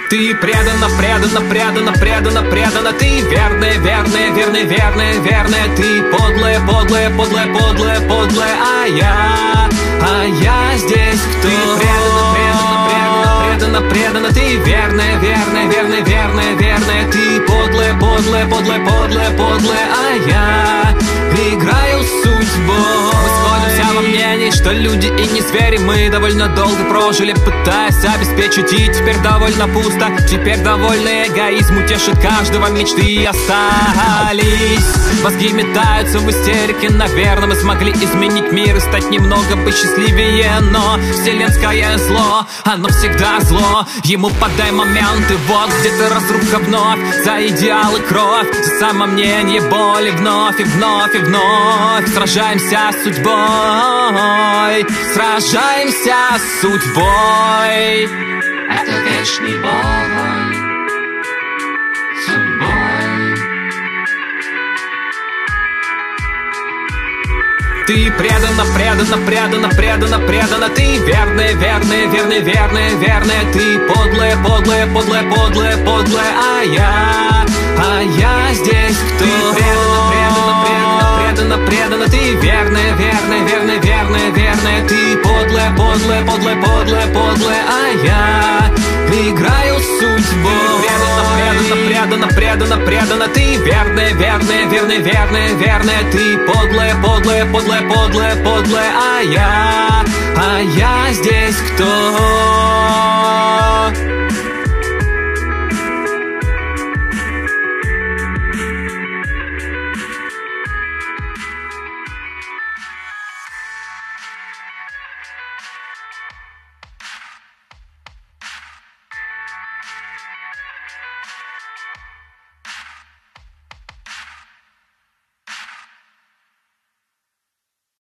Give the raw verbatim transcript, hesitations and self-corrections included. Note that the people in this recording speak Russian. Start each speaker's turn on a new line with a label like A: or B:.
A: Ты предана, предана, предана, предана, предана. Ты верная, верная, верная, верная, верная. Ты подлая, подлая, подлая, подлая, подлая. А я, а я здесь кто? Ты предана, предана, предана, предана, предана. Ты верная, верная, верная, верная, верная. Ты подлая, подлая, подлая, подлая, подлая. А я играю судьбой. Мы сходимся во мнении, что люди и не звери. Мы довольно долго прожили, пытаясь обеспечить, и теперь довольно пусто. Теперь довольно эгоизм утешит каждого, мечты остались. Мозги метаются в истерике. Наверное, мы смогли изменить мир и стать немного посчастливее. Но вселенское зло, оно всегда зло. Ему подай момент, и вот где-то разруха вновь. За идеалы кровь, за самомнение, боли. Вновь и вновь и вновь сражаемся с судьбой. Сражаемся с судьбой.
B: Это вечный бой, судьбой.
A: Ты предана, предана, предана, предана, предана. Ты верная, верная, верная, верная, верная. Ты подлая, подлая, подлая, подлая, подлая. А я, а я здесь кто? Ты предана, предана, предана, предана, предана. Ты верная, верная, верная, верная, верная. Ты подлая, подлая, подлая, подлая, подлая. А я играю судьбой. Предана, предана, предана, предана, предана. Ты верная, верная, верная, верная, верная. Ты подлая, подлая, подлая, подлая, подлая. А я, а я здесь кто?